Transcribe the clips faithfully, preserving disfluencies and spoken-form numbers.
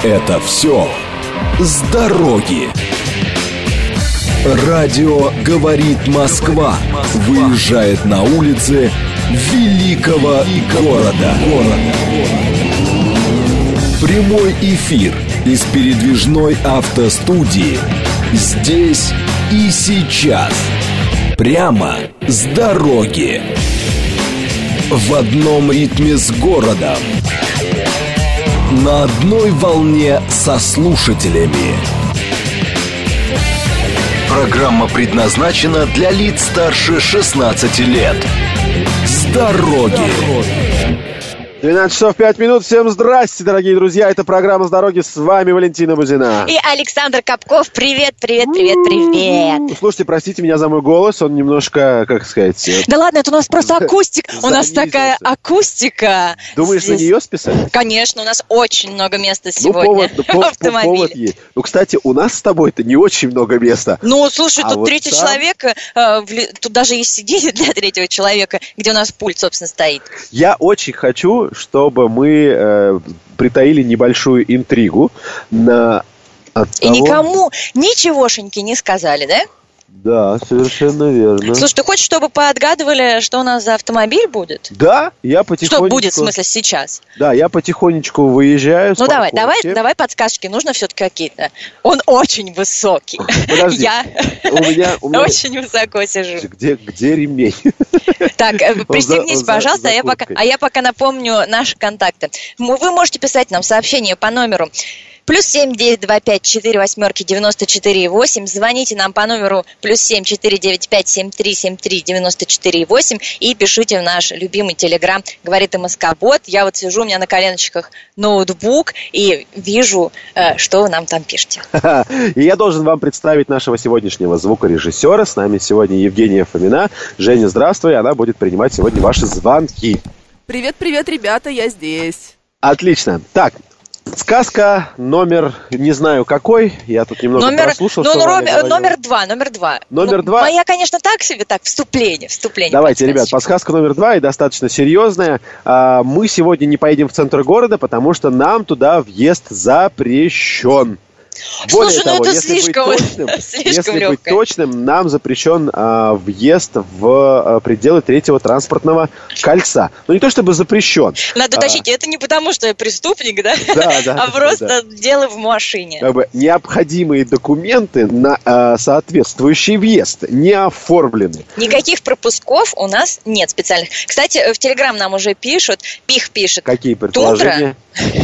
Это все с дороги. Радио «Говорит Москва» выезжает на улицы великого города. Прямой эфир из передвижной автостудии здесь и сейчас. Прямо с дороги. В одном ритме с городом. На одной волне со слушателями. Программа предназначена для лиц старше шестнадцати лет. С дороги. двенадцать часов пять минут. Всем здрасте, дорогие друзья. Это программа «С дороги». С вами Валентина Бузина. И Александр Капков. Привет, привет, привет, привет. Слушайте, простите меня за мой голос. Он немножко, как сказать... Да ладно, это у нас просто акустика. У нас такая акустика. Думаешь, на нее списать? Конечно, у нас очень много места сегодня в автомобиле. Ну, кстати, у нас с тобой-то не очень много места. Ну, слушай, тут третий человек. Тут даже есть сиденье для третьего человека, где у нас пульт, собственно, стоит. Я очень хочу, чтобы мы э, притаили небольшую интригу на от И того... никому ничегошеньки не сказали, да? Да, совершенно верно. Слушай, ты хочешь, чтобы поотгадывали, что у нас за автомобиль будет? Да, я потихонечку... Что будет, в смысле, сейчас? Да, я потихонечку выезжаю. Ну давай, давай, давай подсказки, нужно все-таки какие-то. Он очень высокий. Подожди, я у меня, у меня... очень высоко сижу. Где, где ремень? Так, пристегнись, пожалуйста, а я, пока, а я пока напомню наши контакты. Вы можете писать нам сообщение по номеру плюс семь девять два пять четыре восьмерки девяносто четыре восемь. Звоните нам по номеру плюс семь четыре девять пять семь три семь три девяносто четыре восемь и пишите в наш любимый телеграм «Говорит МСК-бот». Я вот сижу, у меня на коленочках ноутбук и вижу, что вы нам там пишете. И я должен вам представить нашего сегодняшнего звукорежиссера. С нами сегодня Евгения Фомина. Женя, здравствуй. Она будет принимать сегодня ваши звонки. Привет-привет, ребята, я здесь. Отлично. Так, сказка номер, не знаю какой, я тут немного номер, прослушал. Ну, номер, номер два, номер два. Номер ну, два. Моя, конечно, так себе, так, вступление, вступление. Давайте, ребят, подсказка номер два и достаточно серьезная. Мы сегодня не поедем в центр города, потому что нам туда въезд запрещен. Более Слушай, того, ну это если слишком, быть точным, слишком если легкое. быть точным, нам запрещен а, въезд в а, пределы третьего транспортного кольца. Ну не то чтобы запрещен. Надо а, уточнить, это не потому, что я преступник, да? Да, да. А просто дело в машине. Как бы необходимые документы на а, соответствующий въезд не оформлены. Никаких пропусков у нас нет специальных. Кстати, в Телеграм нам уже пишут, Пих пишет. Какие предположения?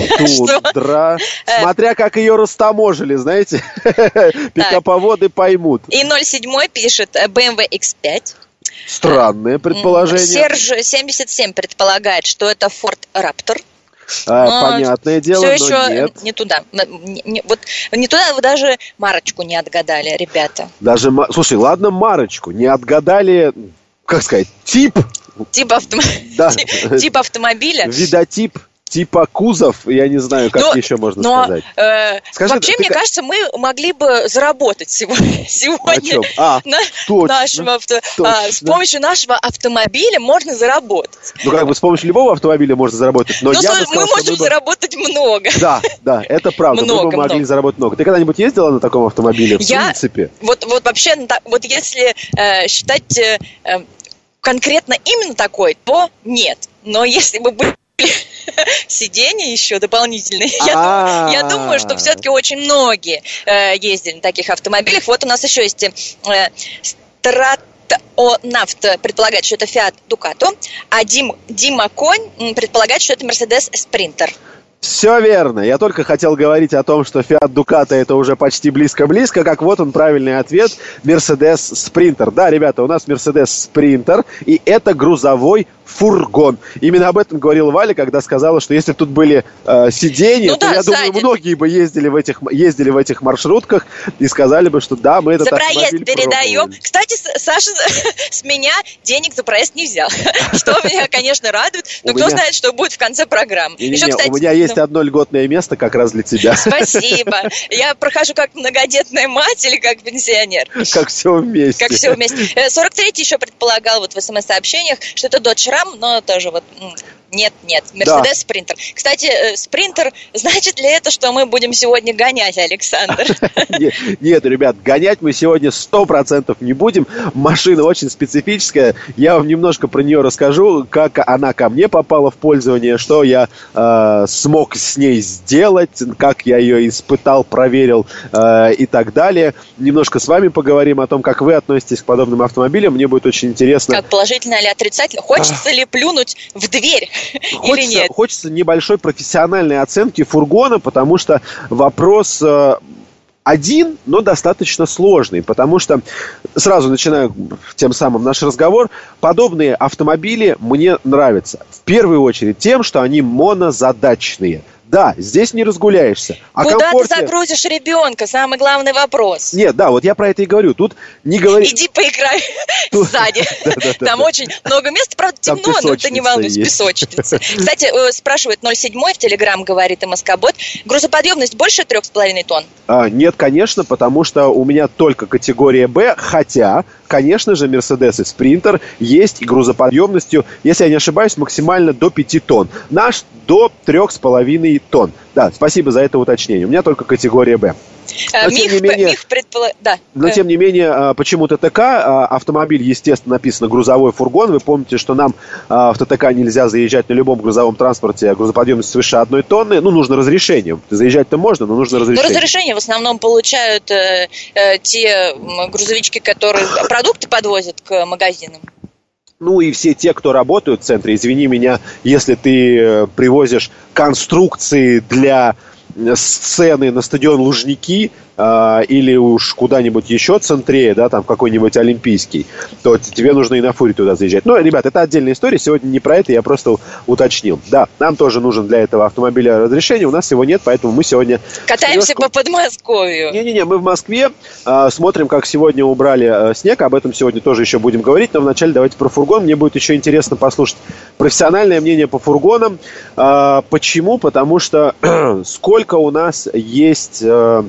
Тундра. Смотря как ее растаможили, знаете, пикаповоды поймут. И ноль семь пишет бэ эм вэ икс пять. Странное предположение. Серж семьдесят семь предполагает, что это Ford Raptor. А, понятное дело, все но еще нет. не туда. Не, не, вот не туда вы даже марочку не отгадали, ребята. Даже, слушай, ладно, марочку не отгадали, как сказать, тип. Тип, автом... да. тип автомобиля. Видотип. Типа кузов, я не знаю, как но, еще можно но, сказать. Э, Скажи, вообще, ты... мне кажется, мы могли бы заработать сегодня, сегодня а, на точно, нашем авто... точно. а, с помощью нашего автомобиля можно заработать. Ну, как бы с помощью любого автомобиля можно заработать, но ну, я мы бы сказал, можем что мы бы... заработать много. Да, да, это правда, много, мы бы могли много. заработать много. Ты когда-нибудь ездила на таком автомобиле, в я, принципе? Вот, вот вообще, вот если э, считать э, конкретно именно такой, то нет. Но если бы были сиденья еще дополнительные. Я, я думаю, что все-таки очень многие э, ездили на таких автомобилях. Вот у нас еще есть э, Стратонавт предполагает, что это Fiat Ducato, а Дим, Дима Конь предполагает, что это Mercedes Sprinter. Все верно. Я только хотел говорить о том, что Fiat Ducato это уже почти близко-близко, как вот он правильный ответ. Mercedes Sprinter. Да, ребята, у нас Mercedes Sprinter, и это грузовой фургон. Именно об этом говорила Валя, когда сказала, что если бы тут были э, сиденья, ну, то, да, я сзади. думаю, многие бы ездили в этих, ездили в этих маршрутках и сказали бы, что да, мы этот за проезд автомобиль передаем. пробовали. Кстати, Саша с меня денег за проезд не взял. Что меня, конечно, радует, но кто знает, что будет в конце программы. У меня есть одно льготное место как раз для тебя. Спасибо. Я прохожу как многодетная мать или как пенсионер. Как все вместе. Как все вместе. сорок третий еще предполагал вот в смс-сообщениях, что это Dodge Ram, но тоже вот... Нет, нет, Мерседес Спринтер. Кстати, Спринтер, значит ли это, что мы будем сегодня гонять, Александр? Нет, ребят, гонять мы сегодня сто процентов не будем. Машина очень специфическая. Я вам немножко про нее расскажу, как она ко мне попала в пользование, что я э, смог с ней сделать, как я ее испытал, проверил э, и так далее. Немножко с вами поговорим о том, как вы относитесь к подобным автомобилям. Мне будет очень интересно. Как положительно или отрицательно? Хочется ли плюнуть в дверь? Хочется, или нет? Хочется небольшой профессиональной оценки фургона, потому что вопрос э, один, но достаточно сложный, потому что, сразу начинаю тем самым наш разговор, подобные автомобили мне нравятся. В первую очередь тем, что они монозадачные. Да, здесь не разгуляешься. О Куда комфорте... ты загрузишь ребенка? Самый главный вопрос. Нет, да, вот я про это и говорю. Тут не говори... Иди поиграй сзади. Там очень много места, правда, темно, но ты не волнуйся, песочница. Кстати, спрашивает ноль семь в Телеграм, говорит МСК-бот. Грузоподъемность больше трех с половиной тонн? Нет, конечно, потому что у меня только категория Б, хотя, конечно же, Mercedes Sprinter есть и грузоподъемностью, если я не ошибаюсь, максимально до пяти тонн. Наш до трех с половиной тонн. Да, спасибо за это уточнение. У меня только категория Б. Но, миф, тем не менее, миф предполаг... да. но тем не менее, почему ТТК? Автомобиль, естественно, написано грузовой фургон. Вы помните, что нам в ТТК нельзя заезжать на любом грузовом транспорте грузоподъемность свыше одной тонны. Ну, нужно разрешение. Заезжать-то можно, но нужно разрешение. Но разрешение в основном получают э, э, те грузовички, которые продукты подвозят к магазинам. Ну и все те, кто работают в центре, извини меня, если ты привозишь конструкции для сцены на стадион Лужники э, или уж куда-нибудь еще центрее, да, там какой-нибудь Олимпийский, то тебе нужно и на фуре туда заезжать. Но, ребят, это отдельная история, сегодня не про это, я просто уточнил. Да, нам тоже нужен для этого автомобиля разрешение, у нас его нет, поэтому мы сегодня... Катаемся по Подмосковью. Не-не-не, мы в Москве, э, смотрим, как сегодня убрали э, снег, об этом сегодня тоже еще будем говорить, но вначале давайте про фургон, мне будет еще интересно послушать профессиональное мнение по фургонам. Э, почему? Потому что сколько у нас есть... Э,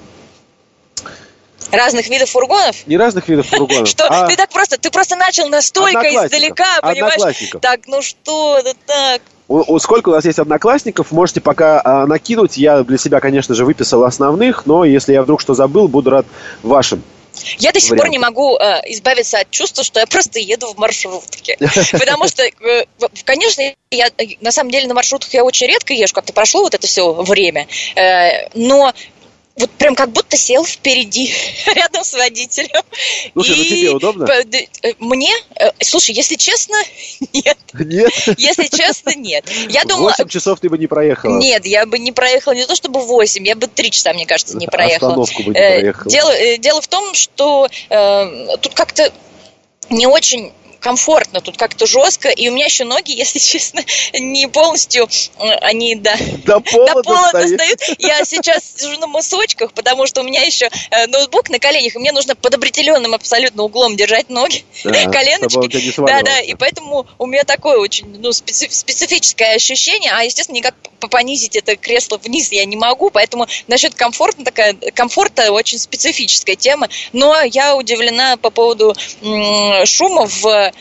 разных видов фургонов? Не разных видов фургонов. Что? А... Ты так просто, ты просто начал настолько издалека, понимаешь? Так, ну что, да так... Сколько у нас есть одноклассников, можете пока а, накинуть. Я для себя, конечно же, выписал основных, но если я вдруг что забыл, буду рад вашим. Я до сих вариант. пор не могу э, избавиться от чувства, что я просто еду в маршрутке. Потому что, э, конечно, я на самом деле на маршрутках я очень редко езжу, как-то прошло вот это все время. Э, но вот прям как будто сел впереди, рядом с водителем. Слушай, ну тебе удобно? Мне? Слушай, если честно, нет. Нет? Если честно, нет. Я думала... восемь часов ты бы не проехала. Нет, я бы не проехала не то чтобы восемь, я бы три часа, мне кажется, не проехала. Остановку бы не проехала. Дело, дело в том, что э, тут как-то не очень... комфортно, тут как-то жестко, и у меня еще ноги, если честно, не полностью, они до, до пола, до пола достают. Я сейчас сижу на мысочках, потому что у меня еще ноутбук на коленях, и мне нужно под определенным абсолютно углом держать ноги, да, коленочки. Да, да, и поэтому у меня такое очень ну, специ- специфическое ощущение, а, естественно, никак понизить это кресло вниз я не могу, поэтому насчет комфорта, такая, комфорта очень специфическая тема, но я удивлена по поводу м- шума в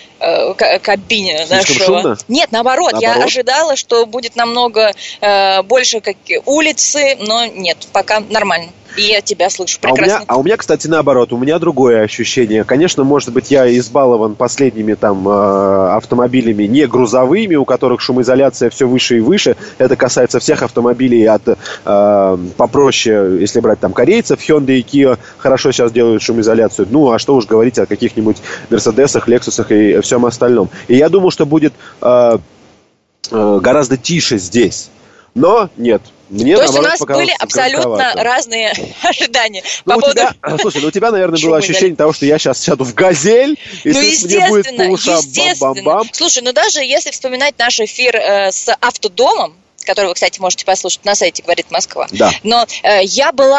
кабине нашего. Шумно? Нет, наоборот, наоборот, я ожидала, что будет намного э, больше как улицы, но нет, пока нормально. И я тебя слышу прекрасно. А у, меня, а у меня, кстати, наоборот, у меня другое ощущение. Конечно, может быть, я избалован последними там э, автомобилями не грузовыми, у которых шумоизоляция все выше и выше. Это касается всех автомобилей от э, попроще, если брать там корейцев, Hyundai и Kia хорошо сейчас делают шумоизоляцию. Ну, а что уж говорить о каких-нибудь Мерседесах, Лексусах и всем остальном. И я думал, что будет э, э, гораздо тише здесь. Но нет. Мне, То есть у нас были абсолютно разные ожидания. Ну, по поводу... тебя, слушай, ну у тебя, наверное, было ощущение того, что я сейчас сяду в «Газель», и ну, тут мне будет по ушам бам-бам-бам. Слушай, ну даже если вспоминать наш эфир э, с автодомом, который вы, кстати, можете послушать на сайте «Говорит Москва», да. но э, я была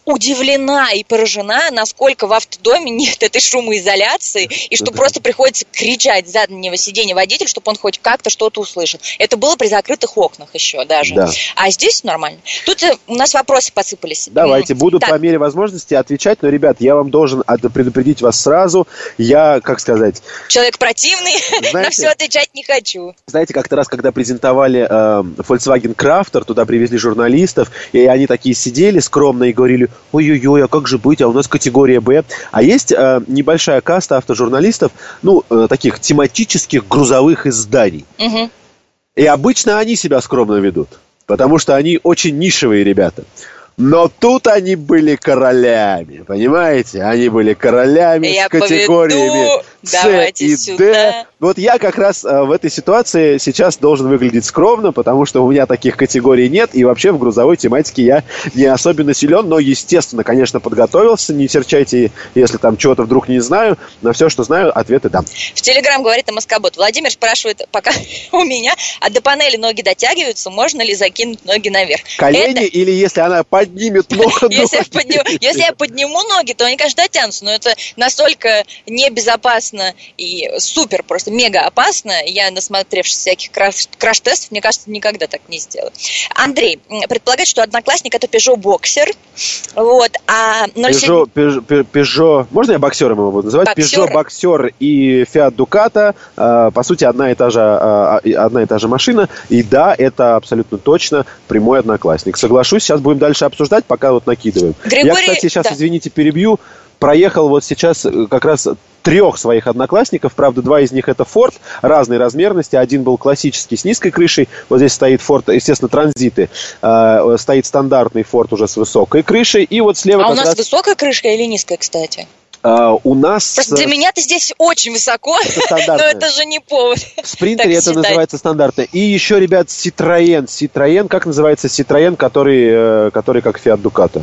удивлена и поражена, насколько в автодоме нет этой шумоизоляции, и что просто приходится кричать с заднего сиденья водителю, чтобы он хоть как-то что-то услышал. Это было при закрытых окнах еще даже. Да. А здесь нормально. Тут у нас вопросы посыпались. Давайте, буду так. по мере возможности отвечать, но, ребят, я вам должен предупредить вас сразу. Я, как сказать... Человек противный, знаете, на все отвечать не хочу. Знаете, как-то раз, когда презентовали э, Volkswagen Crafter, туда привезли журналистов, и они такие сидели скромно и говорили: ой-ой-ой, а как же быть, а у нас категория Б. А есть э, небольшая каста автожурналистов, ну, э, таких тематических грузовых изданий. Угу. И обычно они себя скромно ведут, потому что они очень нишевые ребята. Но тут они были королями, понимаете? Они были королями я с категориями С и Д. Вот я как раз а, в этой ситуации сейчас должен выглядеть скромно, потому что у меня таких категорий нет, и вообще в грузовой тематике я не особенно силен, но, естественно, конечно, подготовился. Не серчайте, если там чего-то вдруг не знаю. На все, что знаю, ответы дам. В Телеграм говорит МСК-бот. Владимир спрашивает, пока у меня, а до панели ноги дотягиваются, можно ли закинуть ноги наверх? Колени это... или если она поднимет ноги? Если, я подниму, если я подниму ноги, то они, конечно, дотянутся, но это настолько небезопасно и супер, просто мега опасно. Я, насмотревшись всяких краш- краш-тестов, мне кажется, никогда так не сделаю. Андрей предполагает, что одноклассник это Peugeot Boxer. Вот, а ноль семь... Peugeot, Peugeot, Peugeot, можно я боксером его буду называть? Боксер. Peugeot Boxer и Fiat Ducato, э, по сути, одна и та же, э, одна и та же машина. И да, это абсолютно точно прямой одноклассник. Соглашусь, сейчас будем дальше обсуждать, пока вот накидываем. Григорий... Я, кстати, сейчас, да. извините, перебью. Проехал вот сейчас как раз трех своих одноклассников. Правда, два из них это Ford разной размерности. Один был классический с низкой крышей. Вот здесь стоит Ford, естественно, транзиты. Э, стоит стандартный Ford уже с высокой крышей. И вот слева а у нас раз... высокая крышка или низкая, кстати? Uh, у нас... Просто для меня-то здесь очень высоко, это но это же не повод. В Спринтере это считать. Называется стандартно. И еще, ребят, Citroën. Citroën, как называется Citroën, который, который как Fiat Ducato?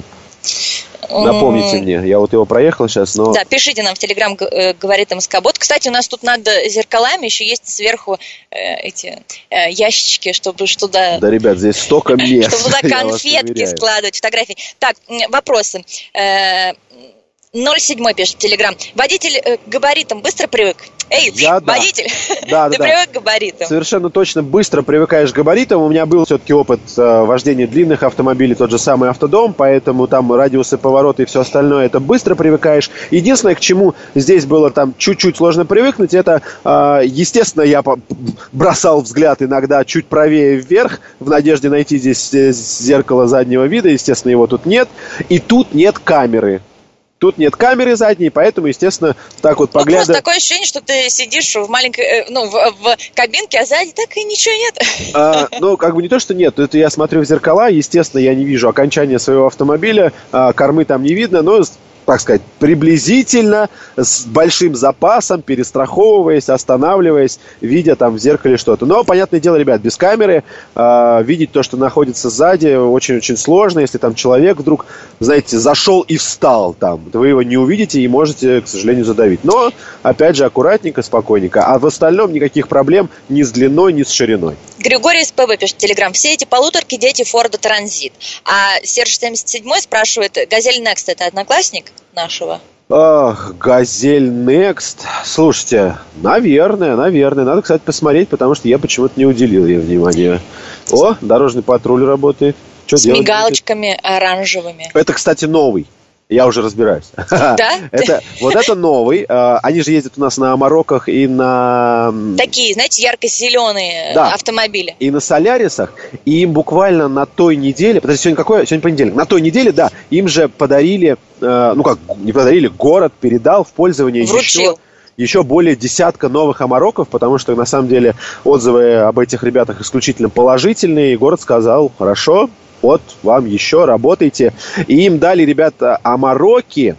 Напомните мне, я вот его проехал сейчас, но... Да, пишите нам в Телеграм, говорит МСК-бот. Кстати, у нас тут над зеркалами еще есть сверху э, эти э, ящички, чтобы туда... Да, ребят, здесь столько мест. Чтобы туда конфетки складывать, фотографии. Так, вопросы. ноль семь пишет в Телеграм. Водитель э, к габаритам быстро привык? Эй, я, водитель, да, ты да, привык к габаритам? Совершенно точно, быстро привыкаешь к габаритам. У меня был все-таки опыт э, вождения длинных автомобилей, тот же самый автодом, поэтому там радиусы, повороты и все остальное, это быстро привыкаешь. Единственное, к чему здесь было там чуть-чуть сложно привыкнуть, это, э, естественно, я бросал взгляд иногда чуть правее вверх, в надежде найти здесь зеркало заднего вида, естественно, его тут нет. И тут нет камеры. Тут нет камеры задней, поэтому, естественно, так вот поглядывая... Ну, просто такое ощущение, что ты сидишь в маленькой, ну, в, в кабинке, а сзади так и ничего нет. А, ну, как бы не то, что нет. Это я смотрю в зеркала, естественно, я не вижу окончания своего автомобиля, а, кормы там не видно, но... так сказать, приблизительно, с большим запасом, перестраховываясь, останавливаясь, видя там в зеркале что-то. Но, понятное дело, ребят, без камеры э, видеть то, что находится сзади, очень-очень сложно. Если там человек вдруг, знаете, зашел и встал там, вы его не увидите и можете, к сожалению, задавить. Но, опять же, аккуратненько, спокойненько. А в остальном никаких проблем ни с длиной, ни с шириной. Григорий из ПБ пишет в Телеграм. Все эти полуторки дети Форда Транзит. А Серж семьдесят семь спрашивает, Газель Next это одноклассник нашего? Ах, Газель Next. Слушайте, наверное, наверное. Надо, кстати, посмотреть, потому что я почему-то не уделил ей внимания. О, дорожный патруль работает. Что с делать мигалочками будет? Оранжевыми. Это, кстати, новый. Я уже разбираюсь. Да? это, вот это новый. Они же ездят у нас на Амароках и на... Такие, знаете, ярко-зеленые да. автомобили. И на Солярисах. И им буквально на той неделе... Подожди, сегодня какое? Сегодня понедельник. На той неделе, да, им же подарили... Ну как, не подарили, город передал в пользование Вручил. еще... еще более десятка новых Амароков, потому что, на самом деле, отзывы об этих ребятах исключительно положительные. И город сказал, хорошо, вот вам еще, работайте. И им дали, ребята, Амароки.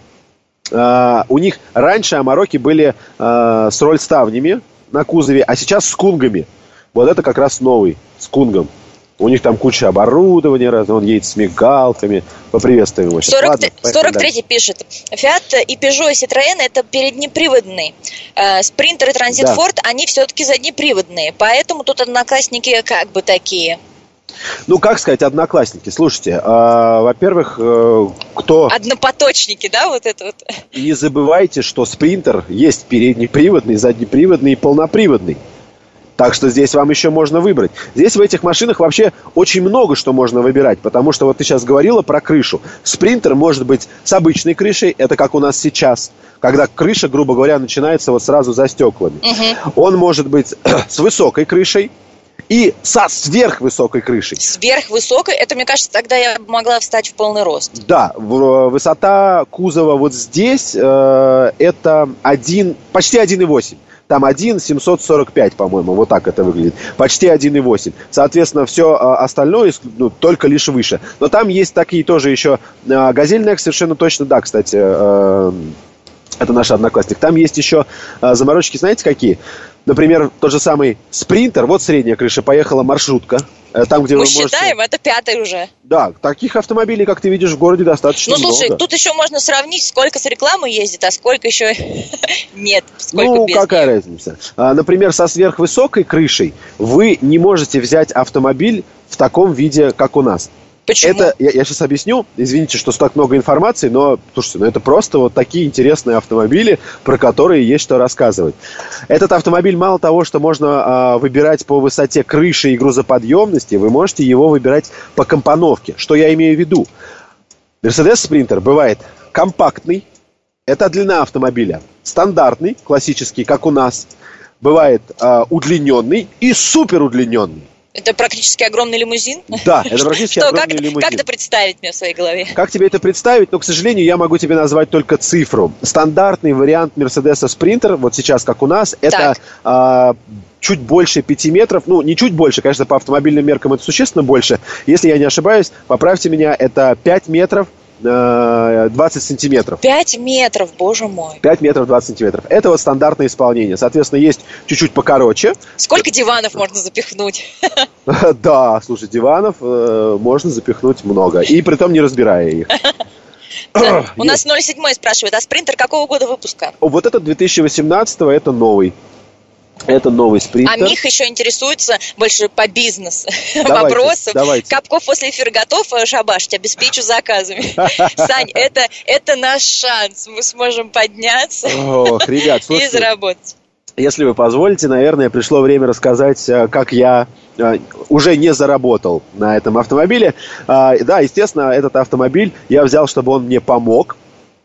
Uh, у них раньше Амароки были uh, с рольставнями на кузове, а сейчас с кунгами. Вот это как раз новый, с кунгом. У них там куча оборудования разного, он едет с мигалками. Поприветствуем его сейчас. сорок, сорок третий пишет. Fiat и Peugeot и Citroën это переднеприводные. Спринтер и Транзит Ford, да. Они все-таки заднеприводные. Поэтому тут одноклассники как бы такие. Ну, как сказать, одноклассники. Слушайте, э, во-первых, э, кто... Однопоточники, да, вот это вот? Не забывайте, что спринтер есть переднеприводный, заднеприводный и полноприводный. Так что здесь вам еще можно выбрать. Здесь в этих машинах вообще очень много что можно выбирать. Потому что вот ты сейчас говорила про крышу. Спринтер может быть с обычной крышей. Это как у нас сейчас. Когда крыша, грубо говоря, начинается вот сразу за стеклами. Угу. Он может быть с высокой крышей. И со сверхвысокой крышей. Сверхвысокой? Это, мне кажется, тогда я могла встать в полный рост. Да, высота кузова вот здесь э, это один, почти один и восемь. Там один семьсот сорок пять, по-моему, вот так это выглядит. Почти один и восемь. Соответственно, все остальное ну, только лишь выше. Но там есть такие тоже еще... Газель совершенно точно, да, кстати, э, это наш одноклассник. Там есть еще заморочки, знаете, какие? Например, тот же самый спринтер, вот средняя крыша, поехала маршрутка. Там, где Мы вы можете... считаем, это пятый уже. Да, таких автомобилей, как ты видишь, в городе достаточно много. Ну, слушай, много. Тут еще можно сравнить, сколько с рекламы ездит, а сколько еще нет. Сколько ну, без какая нее. разница? А, например, со сверхвысокой крышей вы не можете взять автомобиль в таком виде, как у нас. Почему? Это, я, я сейчас объясню, извините, что так много информации, но, слушайте, ну это просто вот такие интересные автомобили, про которые есть что рассказывать. Этот автомобиль мало того, что можно а, выбирать по высоте крыши и грузоподъемности, вы можете его выбирать по компоновке. Что я имею в виду? Mercedes Sprinter бывает компактный, это длина автомобиля, стандартный, классический, как у нас, бывает а, удлиненный и супер удлиненный. Это практически огромный лимузин? Да, это практически Что, огромный как, лимузин. Как это представить мне в своей голове? Как тебе это представить? Но, к сожалению, я могу тебе назвать только цифру. Стандартный вариант Mercedes Sprinter, вот сейчас как у нас, это а, чуть больше пяти метров. Ну, не чуть больше, конечно, по автомобильным меркам это существенно больше. Если я не ошибаюсь, поправьте меня, это пять метров. двадцать сантиметров. пять метров, боже мой. пять метров двадцать сантиметров. Это вот стандартное исполнение. Соответственно, есть чуть-чуть покороче. Сколько диванов можно запихнуть? Да, слушай, диванов э, можно запихнуть много. И притом не разбирая их. У нас ноль семь спрашивает, а спринтер какого года выпуска? Вот этот две тысячи восемнадцатого, это новый. Это новый спринтер. А Мих еще интересуется больше по бизнесу вопросам. Давайте. Капков после эфира готов шабашить, обеспечу заказами. Сань, это, это наш шанс. Мы сможем подняться Ох, ребят, слушайте, и заработать. Если вы позволите, наверное, пришло время рассказать, как я уже не заработал на этом автомобиле. Да, естественно, этот автомобиль я взял, чтобы он мне помог.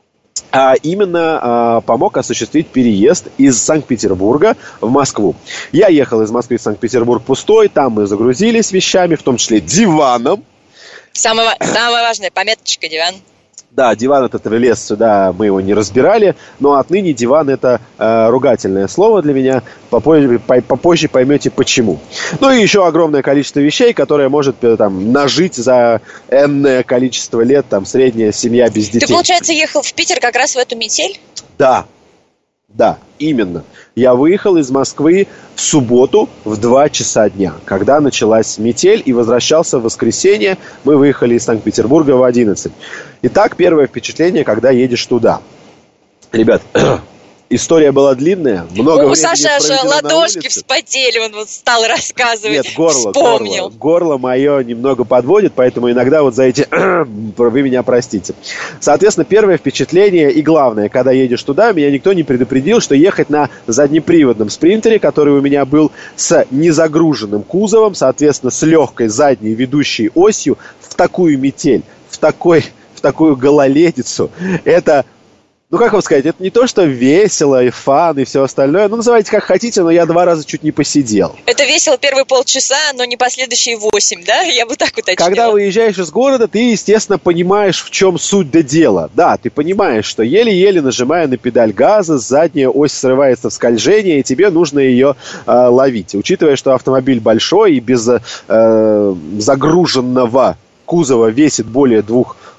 А именно а, помог осуществить переезд из Санкт-Петербурга в Москву. Я ехал из Москвы в Санкт-Петербург пустой, там мы загрузились вещами, в том числе диваном. Самое, самое важное, пометочка, диван. Да, диван этот влез сюда, мы его не разбирали, но отныне диван это э, ругательное слово для меня, попозже, по, попозже поймете почему. Ну и еще огромное количество вещей, которое может там нажить за энное количество лет, там средняя семья без детей. Ты, получается, ехал в Питер как раз в эту метель? Да, да, именно. Я выехал из Москвы в субботу в два часа дня, когда началась метель, и возвращался в воскресенье. Мы выехали из Санкт-Петербурга в одиннадцать. Итак, первое впечатление, когда едешь туда. Ребят, история была длинная. Много У Саши аж ладошки вспотели, он вот стал рассказывать. Нет, горло, вспомнил. горло, горло мое немного подводит, поэтому иногда вот за эти вы меня простите. Соответственно, первое впечатление и главное, когда едешь туда, меня никто не предупредил, что ехать на заднеприводном спринтере, который у меня был с незагруженным кузовом, соответственно, с легкой задней ведущей осью, в такую метель, в такой, в такую гололедицу, это... Ну, как вам сказать, это не то, что весело и фан и все остальное. Ну, называйте как хотите, но я два раза чуть не посидел. Это весело первые полчаса, но не последующие восемь, да? Я бы так уточнила. Когда выезжаешь из города, ты, естественно, понимаешь, в чем суть до дела. Да, ты понимаешь, что еле-еле нажимая на педаль газа, задняя ось срывается в скольжение, и тебе нужно ее э, ловить. Учитывая, что автомобиль большой и без э, загруженного кузова весит более двух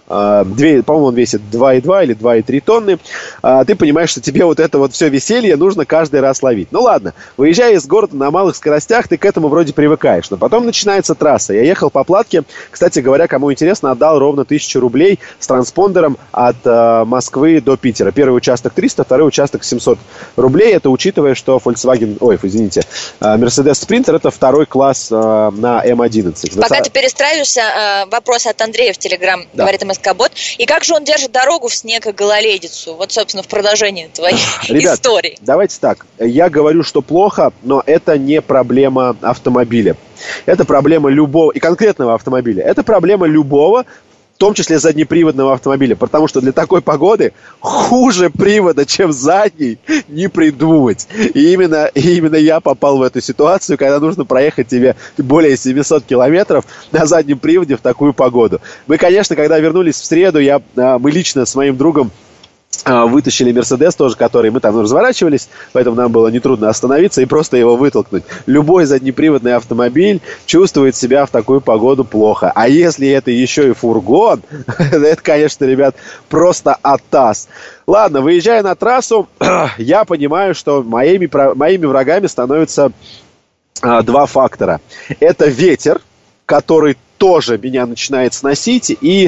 по-моему, он весит два и два или два и три тонны, ты понимаешь, что тебе вот это вот все веселье нужно каждый раз ловить. Ну ладно, выезжая из города на малых скоростях, ты к этому вроде привыкаешь, но потом начинается трасса. Я ехал по Платке, кстати говоря, кому интересно, отдал ровно тысячу рублей с транспондером от э, Москвы до Питера. Первый участок триста, второй участок семьсот рублей. Это учитывая, что Volkswagen, ой, извините, э, Mercedes Sprinter это второй класс э, на эм одиннадцать. Пока Высо... ты перестраиваешься, э, вопрос от Андрея в Телеграм, да. Говорит МСК-бот. И как же он держит дорогу в снег и гололедицу? Вот, собственно, в продолжении твоей Ребят, истории. Давайте так. Я говорю, что плохо, но это не проблема автомобиля. Это проблема любого, и конкретного автомобиля. Это проблема любого, в том числе заднеприводного автомобиля. Потому что для такой погоды хуже привода, чем задний, не придумать. И именно, и именно я попал в эту ситуацию, когда нужно проехать тебе более семьсот километров на заднем приводе в такую погоду. Мы, конечно, когда вернулись в среду, я, мы лично с моим другом вытащили Мерседес тоже, который мы там разворачивались, поэтому нам было нетрудно остановиться и просто его вытолкнуть. Любой заднеприводный автомобиль чувствует себя в такую погоду плохо. А если это еще и фургон, это, конечно, ребят, просто атас. Ладно, выезжая на трассу, я понимаю, что моими, моими врагами становятся а, два фактора. Это ветер, который тоже меня начинает сносить, и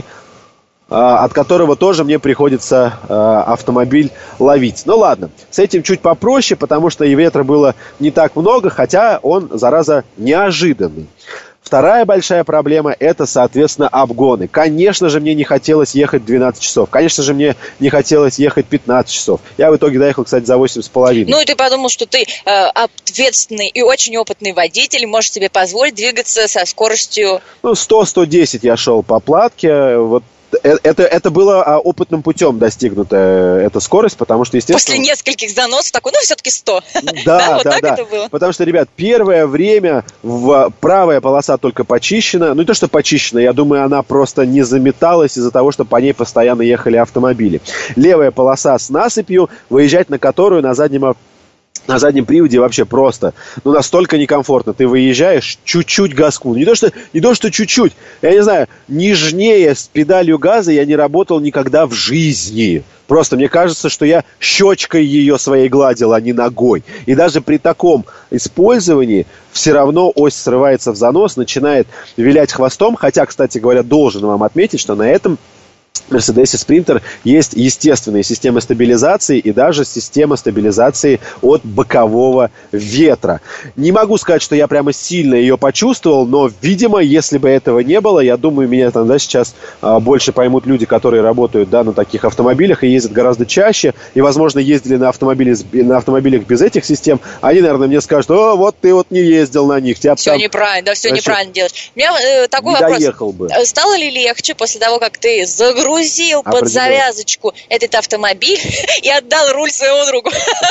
от которого тоже мне приходится э, автомобиль ловить. Ну ладно, с этим чуть попроще, потому что и ветра было не так много, хотя он, зараза, неожиданный. Вторая большая проблема – это, соответственно, обгоны. Конечно же, мне не хотелось ехать двенадцать часов. Конечно же, мне не хотелось ехать пятнадцать часов. Я в итоге доехал, кстати, за восемь с половиной. Ну и ты подумал, что ты э, ответственный и очень опытный водитель, можешь себе позволить двигаться со скоростью... Ну, сто - сто десять я шел по Платке, вот. Это, это было а, опытным путем достигнута эта скорость, потому что, естественно... После нескольких заносов такой, ну, все-таки сто. Да, да, вот да, так да. Это было. Потому что, ребят, первое время в правая полоса только почищена. Ну, не то, что почищена, я думаю, она просто не заметалась из-за того, что по ней постоянно ехали автомобили. Левая полоса с насыпью, выезжать на которую на заднем... На заднем приводе вообще просто, ну, настолько некомфортно. Ты выезжаешь, чуть-чуть газку. Не то, что, не то, что чуть-чуть. Я не знаю, нежнее с педалью газа я не работал никогда в жизни. Просто мне кажется, что я щечкой ее своей гладил, а не ногой. И даже при таком использовании все равно ось срывается в занос, начинает вилять хвостом. Хотя, кстати говоря, должен вам отметить, что на этом Mercedes Sprinter есть естественные системы стабилизации и даже система стабилизации от бокового ветра. Не могу сказать, что я прямо сильно ее почувствовал, но, видимо, если бы этого не было, я думаю, меня там, да, сейчас а, больше поймут люди, которые работают, да, на таких автомобилях и ездят гораздо чаще, и, возможно, ездили на, автомобиле, на автомобилях без этих систем. Они, наверное, мне скажут: о, вот ты вот не ездил на них. Тебя все там... неправильно, да, все Значит, неправильно делаешь. У меня э, такой не вопрос. Доехал бы. Стало ли легче после того, как ты загрузил Грузил под завязочку этот автомобиль и отдал руль своему другу?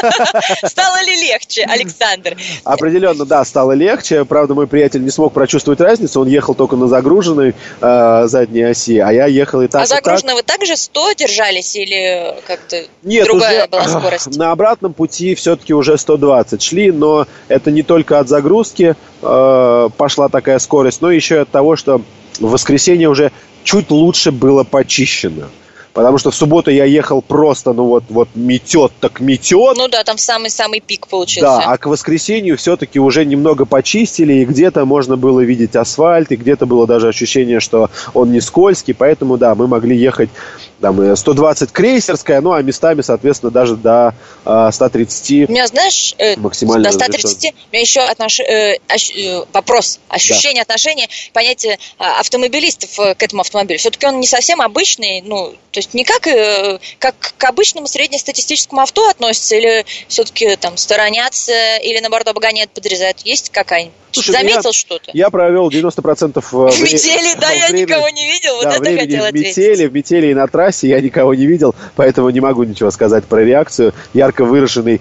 Стало ли легче, Александр? Определенно, да, стало легче. Правда, мой приятель не смог прочувствовать разницу. Он ехал только на загруженной э, задней оси, а я ехал и так. А загруженной вы также сто держались или как-то Нет, другая уже была скорость? На обратном пути все-таки уже сто двадцать шли, но это не только от загрузки э, пошла такая скорость, но еще и от того, что в воскресенье уже чуть лучше было почищено. Потому что в субботу я ехал просто, ну вот, вот метет так метет. Ну да, там самый-самый пик получился. Да, а к воскресенью все-таки уже немного почистили, и где-то можно было видеть асфальт, и где-то было даже ощущение, что он не скользкий, поэтому, да, мы могли ехать там сто двадцать крейсерская, ну а местами, соответственно, даже до э, сто тридцать. У меня, знаешь, э, максимально до сто тридцать, у меня еще отнош... э, ощ... э, вопрос, ощущение, да. Отношение, понятие э, автомобилистов э, к этому автомобилю. Все-таки он не совсем обычный, ну, то есть не как, э, как к обычному среднестатистическому авто относится, или все-таки там сторонятся, или наоборот обгоняют, подрезают. Есть какая-нибудь? Слушай, заметил я, что-то? Я провел девяносто процентов в метели, да, я никого не видел, вот да, это хотела ответить. В метели, в метели и на трассе я никого не видел, поэтому не могу ничего сказать про реакцию. Ярко выраженный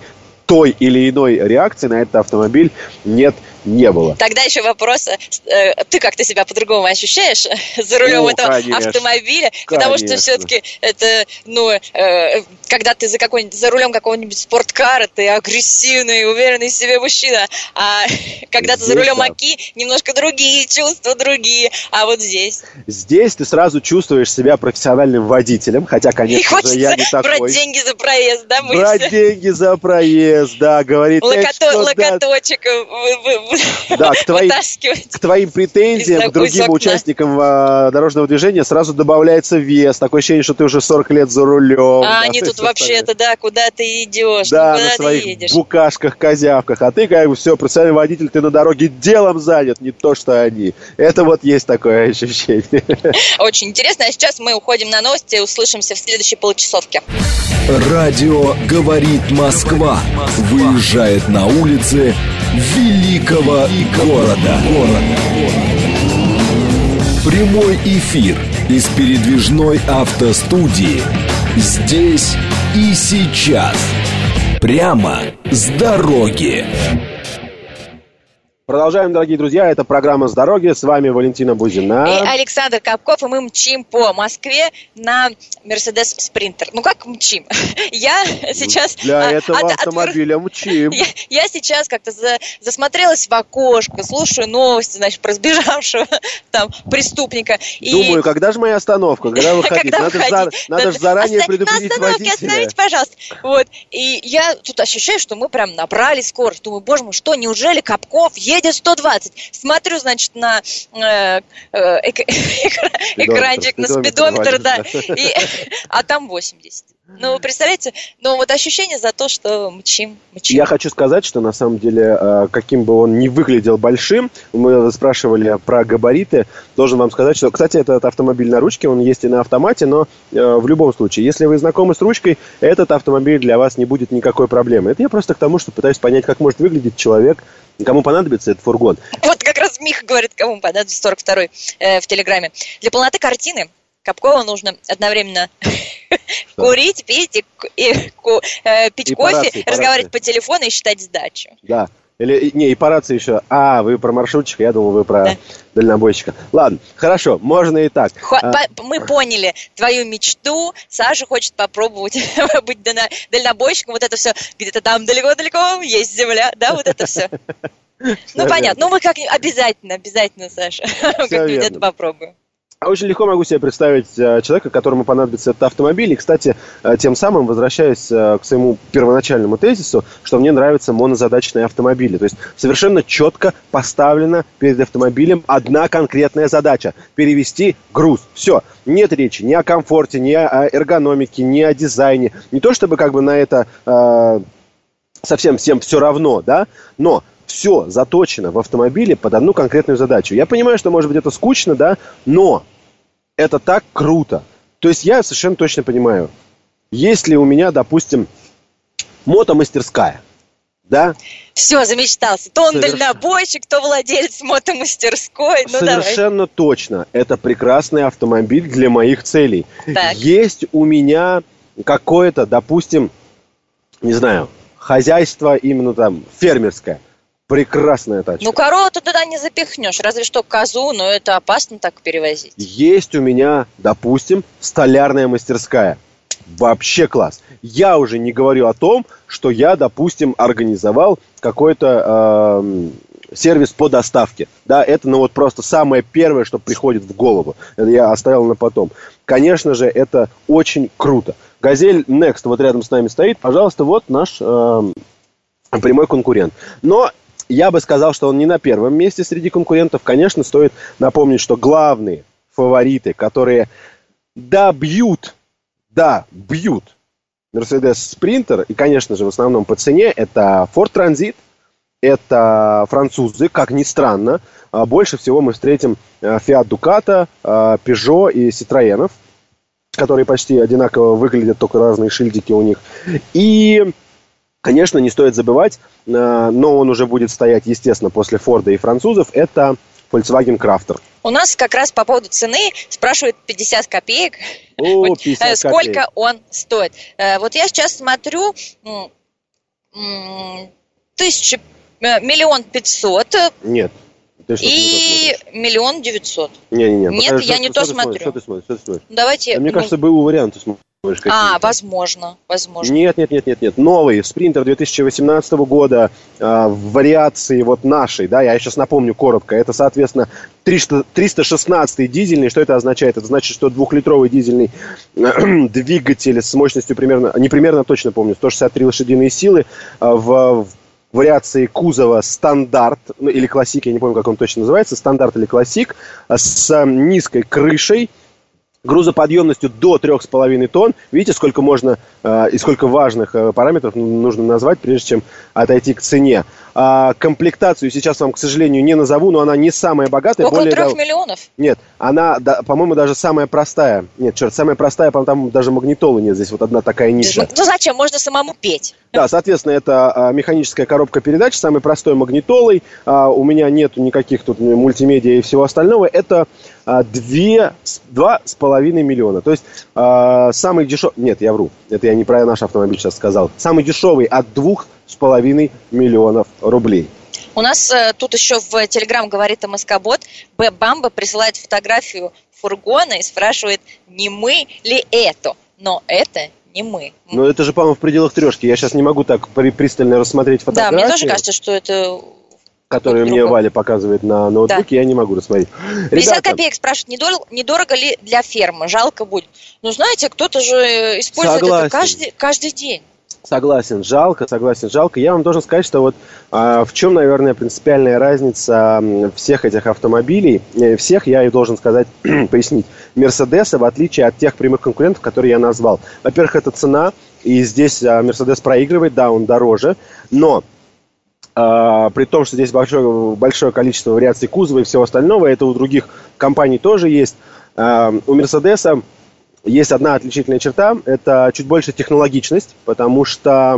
той или иной реакции на этот автомобиль нет, не было. Тогда еще вопрос, э, ты как-то себя по-другому ощущаешь за рулем О, этого конечно, автомобиля? Конечно. Потому что все-таки это, ну, э, когда ты за, какой-нибудь, за рулем какого-нибудь спорткара, ты агрессивный, уверенный в себе мужчина, а когда здесь, ты за рулем да. Оки, немножко другие чувства, другие, а вот здесь? Здесь ты сразу чувствуешь себя профессиональным водителем, хотя, конечно же, я не такой. Брать деньги за проезд, да? Мы брать все... деньги за проезд, да, говорит. Локото- локоточек да, к твоим, к твоим претензиям, к другим участникам а, дорожного движения сразу добавляется вес. Такое ощущение, что ты уже сорок лет за рулем. А да, они тут вообще-то, да, куда ты идешь, да, ну, куда на ты своих едешь. букашках, козявках. А ты, как бы, все, профессиональный водитель, ты на дороге делом занят, не то, что они. Это вот есть такое ощущение. Очень интересно. А сейчас мы уходим на новости и услышимся в следующей получасовке. Радио «Говорит Москва» выезжает на улицы великого города. Прямой эфир из передвижной автостудии. Здесь и сейчас. Прямо с дороги. Продолжаем, дорогие друзья. Это программа «С дороги». С вами Валентина Бузина. И Александр Капков. И мы мчим по Москве на Мерседес Спринтер. Ну, как мчим? Я сейчас... Для а, этого от, автомобиля от... мчим. Я, я сейчас как-то за, засмотрелась в окошко, слушаю новости, значит, про сбежавшего там преступника. И... Думаю, когда же моя остановка? Когда выходить? Когда надо выходить? За... надо же заранее Оста... предупредить водителя. Остановите, пожалуйста. Вот. И я тут ощущаю, что мы прям набрали скорость. Думаю, боже мой, что, неужели Капков едет сто двадцать. Смотрю, значит, на э, э, эк- экранчик, на спидометр, да, и, а там восемьдесят. Ну, вы представляете, ну вот ощущение за то, что мчим, мчим. Я хочу сказать, что на самом деле, каким бы он ни выглядел большим, мы спрашивали про габариты, должен вам сказать, что, кстати, этот автомобиль на ручке, он есть и на автомате, но в любом случае, если вы знакомы с ручкой, этот автомобиль для вас не будет никакой проблемы. Это я просто к тому, что пытаюсь понять, как может выглядеть человек, кому понадобится этот фургон. Вот как раз Миха говорит, кому понадобится, сорок второй э, в Телеграме. Для полноты картины Капкова нужно одновременно курить, пить, и, и, ку, э, пить и кофе, по рации, разговаривать по, по телефону и считать сдачу. Да. Или, не, и по рации еще. А, вы про маршрутчика, я думал, вы про да. дальнобойщика. Ладно, хорошо, можно и так. Хо- а... по- мы поняли твою мечту. Саша хочет попробовать быть дальнобойщиком. Вот это все где-то там далеко-далеко есть земля, да, вот это все. Ну, понятно. Ну, мы как обязательно, обязательно, Саша, как-нибудь это попробуем. Очень легко могу себе представить человека, которому понадобится этот автомобиль. И, кстати, тем самым возвращаюсь к своему первоначальному тезису, что мне нравятся монозадачные автомобили. То есть совершенно четко поставлена перед автомобилем одна конкретная задача – перевести груз. Все. Нет речи ни о комфорте, ни о эргономике, ни о дизайне. Не то чтобы как бы на это э, совсем всем все равно, да, но... Все заточено в автомобиле под одну конкретную задачу. Я понимаю, что, может быть, это скучно, да, но это так круто. То есть я совершенно точно понимаю, если у меня, допустим, мотомастерская, да? Все, замечтался. То он Соверш... дальнобойщик, то владелец мотомастерской. Ну, совершенно давай. Точно. Это прекрасный автомобиль для моих целей. Так. Есть у меня какое-то, допустим, не знаю, хозяйство именно там фермерское. Прекрасная тачка. Ну, корову ты туда не запихнешь, разве что козу, но это опасно так перевозить. Есть у меня, допустим, столярная мастерская. Вообще класс. Я уже не говорю о том, что я, допустим, организовал какой-то э, сервис по доставке. Да, это ну вот просто самое первое, что приходит в голову. Это я оставил на потом. Конечно же, это очень круто. Газель Next вот рядом с нами стоит. Пожалуйста, вот наш э, прямой конкурент. Но я бы сказал, что он не на первом месте среди конкурентов. Конечно, стоит напомнить, что главные фавориты, которые да, бьют, да, бьют Mercedes Sprinter, и, конечно же, в основном по цене, это Ford Transit, это французы, как ни странно. Больше всего мы встретим Fiat Ducato, Peugeot и Citroёnов, которые почти одинаково выглядят, только разные шильдики у них. И... Конечно, не стоит забывать, но он уже будет стоять, естественно, после Форда и французов, это Volkswagen Crafter. У нас как раз по поводу цены спрашивают пятьдесят копеек. О, пятьдесят Сколько копеек. Он стоит. Вот я сейчас смотрю, тысяча, миллион пятьсот. Нет. И миллион девятьсот. Не-не-не. Нет, покажи, я что, не что то ты смотрю. Что ты смотришь? Что ты смотришь? Давайте. Да, мне ну... кажется, был вариант. А, возможно, возможно. Нет, нет, нет, нет, нет. Новый спринтер две тысячи восемнадцатого года э, в вариации вот нашей, да, я сейчас напомню коротко. Это, соответственно, триста шестнадцатый дизельный. Что это означает? Это значит, что двухлитровый дизельный э, двигатель с мощностью примерно, не примерно, точно помню, сто шестьдесят три лошадиные силы э, в, в вариации кузова стандарт, ну, или классик, я не помню, как он точно называется, стандарт или классик, с э, низкой крышей, грузоподъемностью до трех с половиной тонн. Видите, сколько можно э, и сколько важных э, параметров нужно назвать, прежде чем отойти к цене. А, комплектацию сейчас вам, к сожалению, не назову, но она не самая богатая. Около более трех того, миллионов? Нет, она, да, по-моему, даже самая простая. Нет, черт, самая простая, по-моему, там даже магнитолы нет. Здесь вот одна такая ниша. Ну зачем? Можно самому петь. Да, соответственно, это а, механическая коробка передач, самой простой магнитолой. А, у меня нету никаких тут мультимедиа и всего остального. Это а, две, два с половиной миллиона. То есть а, самый дешевый... Нет, я вру. Это я не про наш автомобиль сейчас сказал. Самый дешевый от двух с половиной миллионов рублей. У нас э, тут еще в Телеграм говорит МСК-бот, Б. Бамба присылает фотографию фургона и спрашивает, не мы ли это? Но это не мы. Ну, это же, по-моему, в пределах трешки. Я сейчас не могу так при- пристально рассмотреть фотографию. Да, мне тоже кажется, что это... Которую мне Валя показывает на ноутбуке, да. Я не могу рассмотреть. пятьдесят копеек спрашивают, недорого, недорого ли для фермы? Жалко будет. Ну, знаете, кто-то же использует Согласен. это каждый, каждый день. Согласен, жалко, согласен, жалко. Я вам должен сказать, что вот а, в чем, наверное, принципиальная разница всех этих автомобилей, всех, я и должен сказать, пояснить, Мерседеса, в отличие от тех прямых конкурентов, которые я назвал. Во-первых, это цена, и здесь Мерседес проигрывает, да, он дороже, но а, при том, что здесь большое, большое количество вариаций кузова и всего остального, это у других компаний тоже есть, а, у Мерседеса есть одна отличительная черта, это чуть больше технологичность, потому что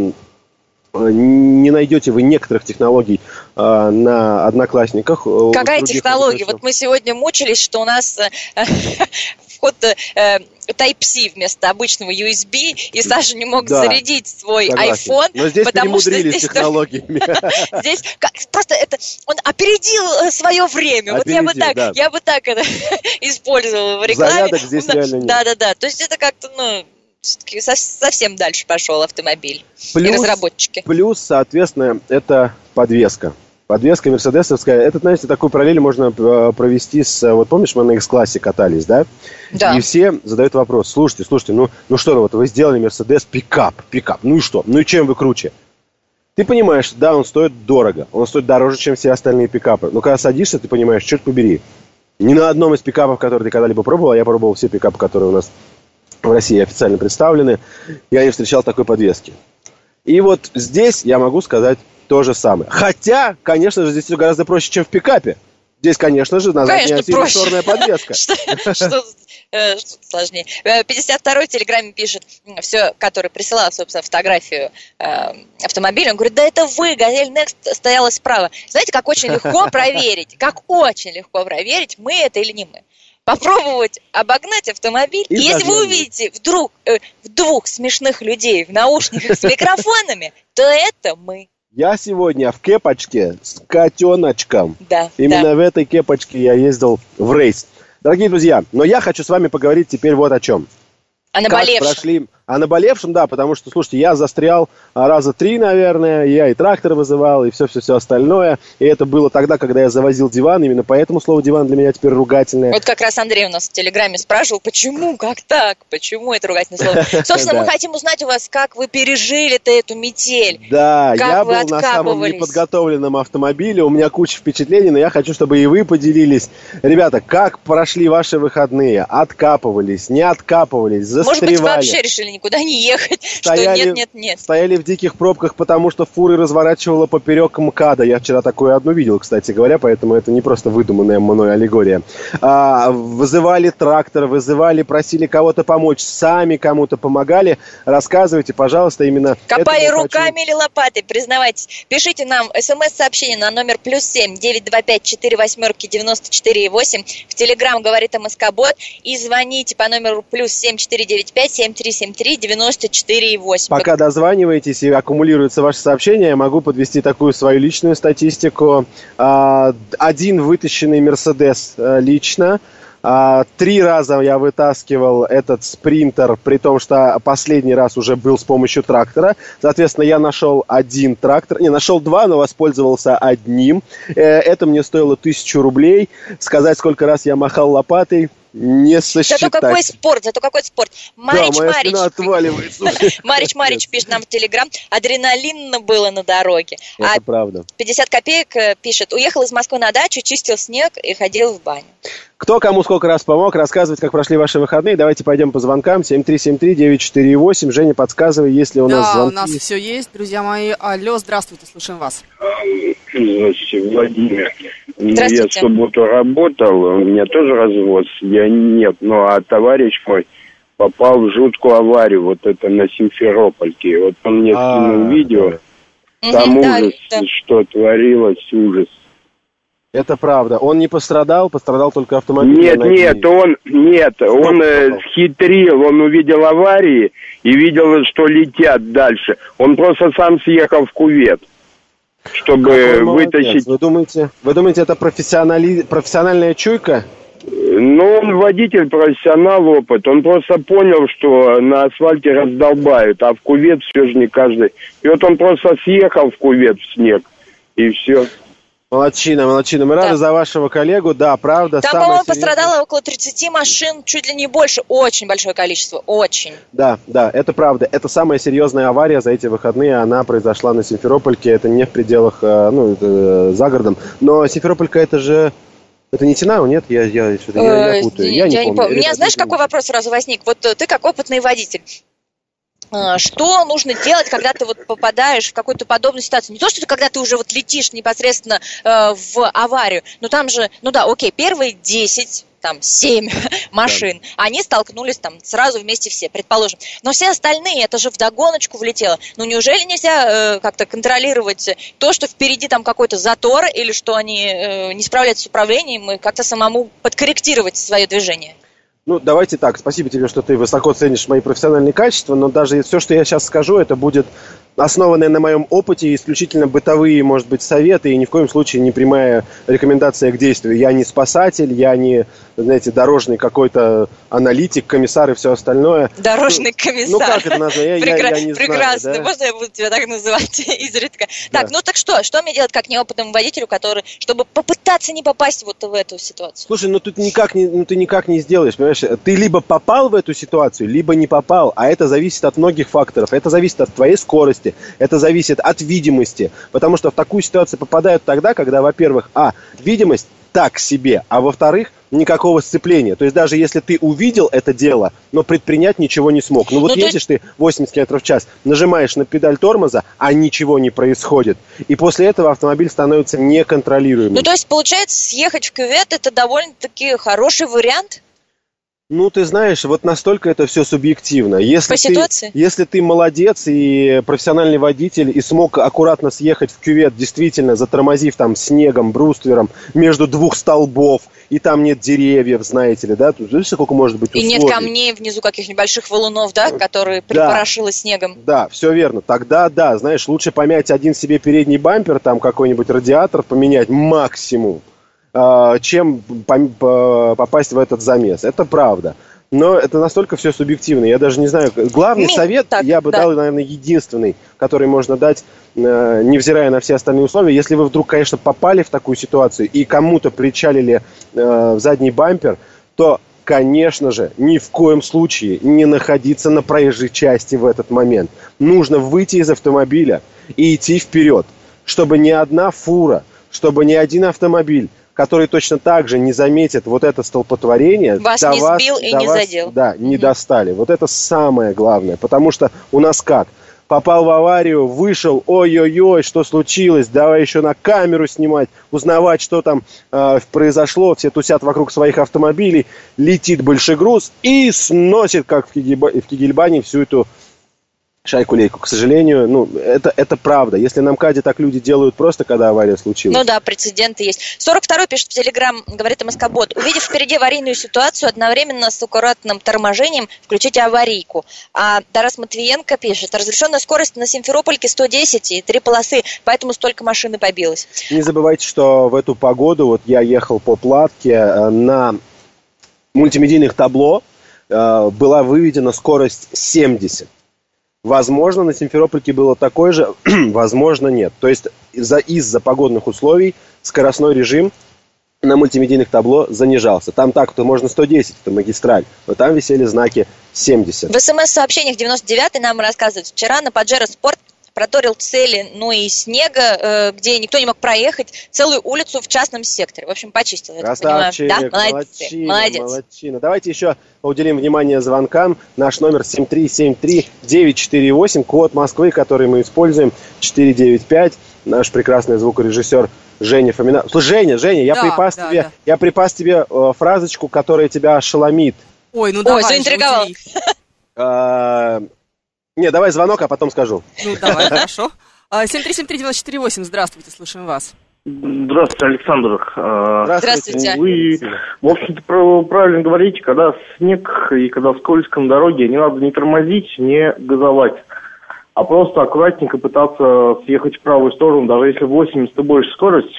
не найдете вы некоторых технологий э, на одноклассниках. Какая технология? Вот мы сегодня мучились, что у нас э, вход э, Type-C вместо обычного ю эс би, и Саша не мог да, зарядить свой согласен. iPhone. Но здесь потому что здесь технологиями. Здесь просто это он опередил свое время. Вот я бы так, я бы так это использовала в рекламе. Зарядок здесь реально нет. Да, да, да. То есть это как-то, ну, все-таки совсем дальше пошел автомобиль. Плюс, и разработчики. Плюс, соответственно, это подвеска. Подвеска мерседесовская. Это, знаете, такую параллель можно провести с... Вот помнишь, мы на X-классе катались, да? Да. И все задают вопрос. Слушайте, слушайте, ну, ну что, вот вы сделали Мерседес пикап, пикап. Ну и что? Ну и чем вы круче? Ты понимаешь, да, он стоит дорого. Он стоит дороже, чем все остальные пикапы. Но когда садишься, ты понимаешь, черт побери. Ни на одном из пикапов, которые ты когда-либо пробовал, я пробовал все пикапы, которые у нас в России официально представлены, я не встречал такой подвески. И вот здесь я могу сказать то же самое. Хотя, конечно же, здесь все гораздо проще, чем в пикапе. Здесь, конечно же, на задней оси ресорная подвеска. Что сложнее. пятьдесят второй в Телеграме пишет, все, который присылал, собственно, фотографию автомобиля, он говорит, да это вы, Газель Next стояла справа. Знаете, как очень легко проверить, как очень легко проверить, мы это или не мы. Попробовать обогнать автомобиль. И, и если вы увидите вдруг э, двух смешных людей в наушниках с микрофонами, то это мы. Я сегодня в кепочке с котеночком. Да. Именно да. в этой кепочке я ездил в рейс. Дорогие друзья, но я хочу с вами поговорить теперь вот о чем. О наболевшем. Как прошли... О наболевшем, да, потому что, слушайте, я застрял раза три, наверное, я и трактор вызывал, и все-все-все остальное. И это было тогда, когда я завозил диван, именно поэтому слово «диван» для меня теперь ругательное. Вот как раз Андрей у нас в Телеграме спрашивал, почему, как так, почему это ругательное слово. Собственно, мы хотим узнать у вас, как вы пережили-то эту метель. Да, я был на самом неподготовленном автомобиле, у меня куча впечатлений, но я хочу, чтобы и вы поделились. Ребята, как прошли ваши выходные? Откапывались, не откапывались, застревали? Может быть, вообще решили никуда не ехать, стояли, что нет, нет, нет. Стояли в диких пробках, потому что фуры разворачивала поперек МКАДа. Я вчера такое одну видел, кстати говоря, поэтому это не просто выдуманная мной аллегория. А, вызывали трактор, вызывали, просили кого-то помочь, сами кому-то помогали. Рассказывайте, пожалуйста, именно... Копали руками хочу... или лопатой, признавайтесь. Пишите нам смс-сообщение на номер плюс семь девять два пять четыре восьмерки девяносто четыре восемь. В Телеграм говорит МСК-бот. И звоните по номеру плюс семь четыре девять пять семь три семь три три девяносто четыре восемь. Пока дозваниваетесь и аккумулируются ваши сообщения, я могу подвести такую свою личную статистику. Один вытащенный Мерседес лично. Три раза я вытаскивал этот спринтер, при том, что последний раз уже был с помощью трактора. Соответственно, я нашел один трактор. Не, нашел два, но воспользовался одним. Это мне стоило тысячу рублей. Сказать, сколько раз я махал лопатой, не сосчитать. Зато какой спорт, зато какой спорт. Марич, да, моя Марич. спина отваливается. Марич, Марич пишет нам в Телеграм. Адреналинно было на дороге. Это а правда. пятьдесят копеек пишет. Уехал из Москвы на дачу, чистил снег и ходил в баню. Кто кому сколько раз помог, рассказывать, как прошли ваши выходные. Давайте пойдем по звонкам. семь три семь три девять четыре восемь. Женя, подсказывай, если у да, нас звонки. Да, у нас все есть, друзья мои. Алло, здравствуйте, слушаем вас. Здравствуйте, Владимир. Здравствуйте. Я в субботу работал, у меня тоже развоз, я нет, ну а товарищ мой попал в жуткую аварию, вот это на Симферопольке. Вот он мне скинул видео, там ужас, что творилось, ужас. Это правда. Он не пострадал, пострадал только автомобиль. Нет, нет, он, нет, он э, схитрил, он увидел аварии и видел, что летят дальше. Он просто сам съехал в кювет, чтобы вытащить... Вы думаете, вы думаете, это профессионали... профессиональная чуйка? Ну, он водитель, профессионал, опыт. Он просто понял, что на асфальте раздолбают, а в кювет все же не каждый. И вот он просто съехал в кювет, в снег, и все. Молодчина, молодчина. Мы да. рады за вашего коллегу. Да, правда. Там, по-моему, серьезное... пострадало около тридцати машин, чуть ли не больше. Очень большое количество, очень. Да, да, это правда. Это самая серьезная авария за эти выходные. Она произошла на Симферопольке. Это не в пределах, ну, это за городом. Но Симферополька это же... Это не Тинау, нет? Я, я, что-то, я, я путаю. Я, я не помню. У меня, знаешь, какой вопрос сразу возник? Вот ты как опытный водитель. Что нужно делать, когда ты вот попадаешь в какую-то подобную ситуацию? Не то, что ты, когда ты уже вот летишь непосредственно э, в аварию, но там же, ну да, окей, первые десять, там, семь машин, да. Они столкнулись там сразу вместе все, предположим. Но все остальные, это же вдогоночку влетело. Ну неужели нельзя э, как-то контролировать то, что впереди там какой-то затор, или что они э, не справляются с управлением, и как-то самому подкорректировать свое движение? Ну, давайте так, спасибо тебе, что ты высоко ценишь мои профессиональные качества, но даже все, что я сейчас скажу, это будет основанное на моем опыте, исключительно бытовые, может быть, советы, и ни в коем случае не прямая рекомендация к действию. Я не спасатель, я не, знаете, дорожный какой-то аналитик, комиссар и все остальное. Дорожный комиссар. Ну, как это назвать? Я, Прегра... я, я не Прекрасно. знаю. Да? Можно я буду тебя так называть изредка? Да. Так, ну так что? Что мне делать как неопытному водителю, который, чтобы попытаться не попасть вот в эту ситуацию? Слушай, ну, тут никак не, ну ты никак не сделаешь, понимаешь? Ты либо попал в эту ситуацию, либо не попал, а это зависит от многих факторов. Это зависит от твоей скорости, это зависит от видимости, потому что в такую ситуацию попадают тогда, когда, во-первых, а, видимость так себе, а во-вторых, никакого сцепления. То есть даже если ты увидел это дело, но предпринять ничего не смог. Ну вот ну, едешь ты восемьдесят километров в час, нажимаешь на педаль тормоза, а ничего не происходит. И после этого автомобиль становится неконтролируемым. Ну то есть получается съехать в кювет это довольно-таки хороший вариант? Ну, ты знаешь, вот настолько это все субъективно. Если По ситуации? Ты, если ты молодец и профессиональный водитель и смог аккуратно съехать в кювет, действительно затормозив там снегом, бруствером между двух столбов, и там нет деревьев, знаете ли, да? Тут видишь, сколько может быть условий. И нет камней внизу, каких небольших валунов, да, которые припорошило да. снегом. Да, все верно. Тогда, да, знаешь, лучше помять один себе передний бампер, там какой-нибудь радиатор поменять максимум, чем попасть в этот замес. Это правда. Но это настолько все субъективно. Я даже не знаю. Главный Ми, совет так, я бы да. дал, наверное, единственный, который можно дать, невзирая на все остальные условия. Если вы вдруг, конечно, попали в такую ситуацию и кому-то причалили в задний бампер, то, конечно же, ни в коем случае не находиться на проезжей части в этот момент. Нужно выйти из автомобиля и идти вперед, чтобы ни одна фура, чтобы ни один автомобиль, который точно так же не заметит вот это столпотворение, вас до не вас, сбил и до не вас, задел. Да, не mm-hmm. достали. Вот это самое главное. Потому что у нас как? Попал в аварию, вышел, ой-ой-ой, что случилось, давай еще на камеру снимать, узнавать, что там э, произошло, все тусят вокруг своих автомобилей, летит большой груз и сносит, как в, Кигельба, в Кигельбане, всю эту шайку-лейку. К сожалению, ну, это, это правда. Если на МКАДе так люди делают просто, когда авария случилась. Ну да, прецеденты есть. сорок второй пишет в Телеграм, говорит МСК-бот. Увидев впереди аварийную ситуацию, одновременно с аккуратным торможением включите аварийку. А Тарас Матвиенко пишет, разрешенная скорость на Симферопольке сто десять и три полосы, поэтому столько машин и побилось. Не забывайте, что в эту погоду, вот я ехал по Платке, на мультимедийных табло э, была выведена скорость семьдесят. Возможно, на Симферопольке было такое же, возможно, нет. То есть из-за, из-за погодных условий скоростной режим на мультимедийных табло занижался. Там так-то можно сто десять, это магистраль, но там висели знаки семьдесят. В СМС-сообщениях девяносто девятый нам рассказывают, вчера на Паджеро Спорт проторил цели, ну и снега, где никто не мог проехать, целую улицу в частном секторе. В общем, почистил. Красавчик, да? молодчина, Молодец. молодчина. Давайте еще уделим внимание звонкам. Наш номер семь три семь три девять четыре восемь, код Москвы, который мы используем, четыре девять пять. Наш прекрасный звукорежиссер Женя Фомина. Слушай, Женя, Женя, я, да, припас, да, тебе, да. я припас тебе э, фразочку, которая тебя ошеломит. Ой, ну давай. Ой, заинтриговал. Не, давай звонок, а потом скажу. Ну, давай, хорошо. семь три семь три девять четыре восемь, здравствуйте, слушаем вас. Здравствуйте, Александр. Здравствуйте. Вы, в общем-то, правильно говорите, когда снег и когда скользко на дороге, не надо не тормозить, не газовать, а просто аккуратненько пытаться съехать в правую сторону, даже если восемьдесят и больше скорость,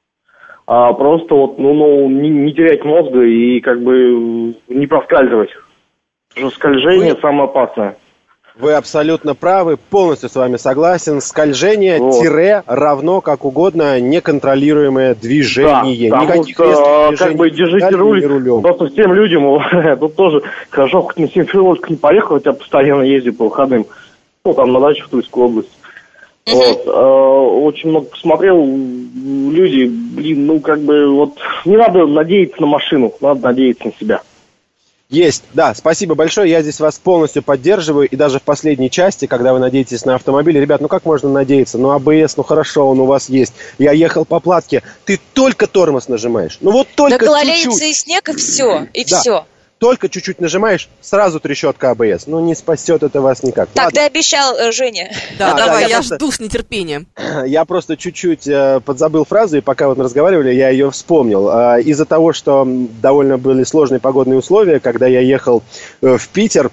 а просто вот, ну, ну не, не терять мозга и как бы не проскальзывать. Потому что скольжение самое опасное. Вы абсолютно правы, полностью с вами согласен. Скольжение вот. Тире равно, как угодно, неконтролируемое движение. Да, никаких что, как бы держите руль, рулем. Просто всем людям, тут тоже хорошо, хоть на Симферопольск не поехал, хотя постоянно ездил по выходным, ну там на даче в Тульской области. Uh-huh. Вот, э, очень много посмотрел, люди, блин, ну как бы вот не надо надеяться на машину, надо надеяться на себя. Есть, да, спасибо большое, я здесь вас полностью поддерживаю, и даже в последней части, когда вы надеетесь на автомобиль, ребят, ну как можно надеяться, ну АБС, ну хорошо, он у вас есть, я ехал по Платке, ты только тормоз нажимаешь, ну вот только да чуть-чуть. Да гололедица и снег, и все, и да. все. Только чуть-чуть нажимаешь, сразу трещотка АБС. Ну, не спасет это вас никак. Так, ладно. ты обещал, Женя. Да, да, давай, да, я просто... жду с нетерпением. Я просто чуть-чуть э, подзабыл фразу, и пока вот мы разговаривали, я ее вспомнил. Э, из-за того, что довольно были сложные погодные условия, когда я ехал э, в Питер,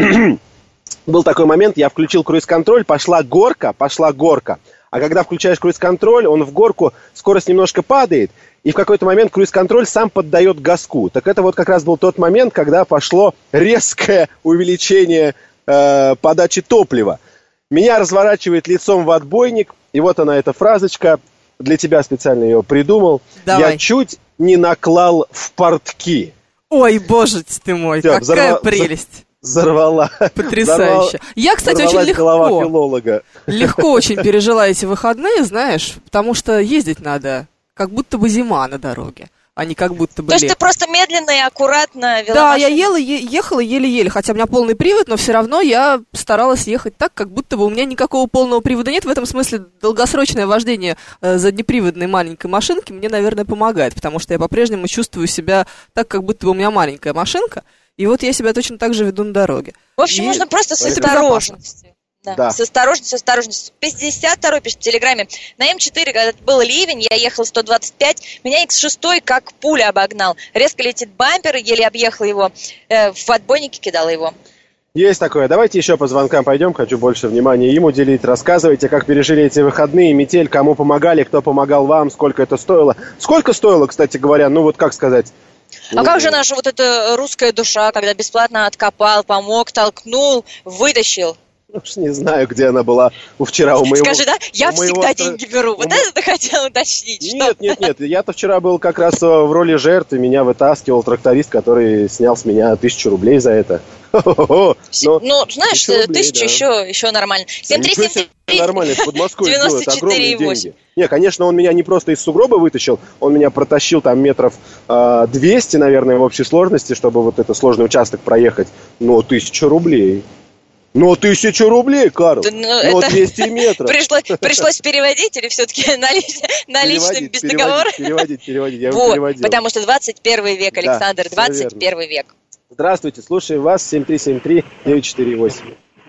был такой момент, я включил круиз-контроль, пошла горка, пошла горка. А когда включаешь круиз-контроль, он в горку, скорость немножко падает, и в какой-то момент круиз-контроль сам поддает газку. Так это вот как раз был тот момент, когда пошло резкое увеличение э, подачи топлива. Меня разворачивает лицом в отбойник, и вот она, эта фразочка, для тебя специально ее придумал. Давай. Я чуть не наклал в портки. Ой, боже ты мой, Всё, какая взорва... прелесть. Взорвала. Потрясающе. Взорвала, Я, кстати, очень легко, голова филолога. легко очень пережила эти выходные, знаешь, потому что ездить надо, как будто бы зима на дороге, а не как будто бы То лето. есть ты просто медленно и аккуратно вела Да, машину? я ела, е- ехала еле-еле, хотя у меня полный привод, но все равно я старалась ехать так, как будто бы у меня никакого полного привода нет. В этом смысле долгосрочное вождение э, заднеприводной маленькой машинки мне, наверное, помогает, потому что я по-прежнему чувствую себя так, как будто бы у меня маленькая машинка, и вот я себя точно так же веду на дороге. В общем, и... нужно просто с осторожностью. Да. Да. С осторожностью, с осторожностью. пятьдесят второй пишет в Телеграме. На эм четыре, когда был ливень, я ехала сто двадцать пять, меня икс шесть как пуля обогнал. Резко летит бампер, еле объехала его, э, в отбойнике кидала его. Есть такое. Давайте еще по звонкам пойдем. Хочу больше внимания им уделить. Рассказывайте, как пережили эти выходные, метель, кому помогали, кто помогал вам, сколько это стоило. Сколько стоило, кстати говоря, ну вот как сказать... А как же наша вот эта русская душа, когда бесплатно откопал, помог, толкнул, вытащил? Уж не знаю, где она была вчера у моего... Скажи, да? Я всегда моего... деньги беру. Вот у... это ты хотел уточнить? Нет, что? нет, нет. Я-то вчера был как раз в роли жертвы. Меня вытаскивал тракторист, который снял с меня тысячу рублей за это. Но, ну, знаешь, тысячу еще, еще нормально. семь три семь три нормально, в Подмосковье делают огромные деньги. Не, конечно, он меня не просто из сугроба вытащил, он меня протащил там метров э, двести, наверное, в общей сложности, чтобы вот этот сложный участок проехать. Но тысяча рублей. Ну, тысячу рублей, Карл. Да, ну, ну двести метров. Пришлось, пришлось переводить или все-таки наличным без договора? Переводить, переводить, я вот, переводил. Потому что двадцать первый век, Александр, да, двадцать первый век. Здравствуйте, слушаем вас, семь три семь три девять четыре восемь.